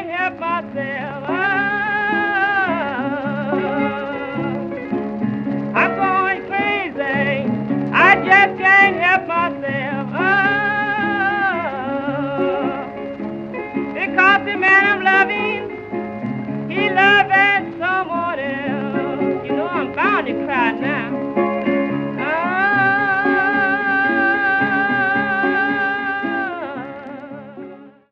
can't help myself. I'm going crazy. I just can't help myself. Because the man I'm loving, he loving someone else. You know I'm bound to cry now.